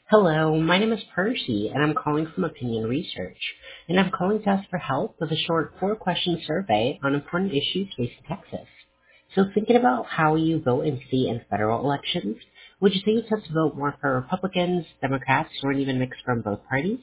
Hello, my name is Percy, and I'm calling from Opinion Research. And I'm calling to ask for help with a short four-question survey on important issues facing Texas. So thinking about how you vote in state and federal elections, would you say you tend to vote more for Republicans, Democrats, or even mix from both parties?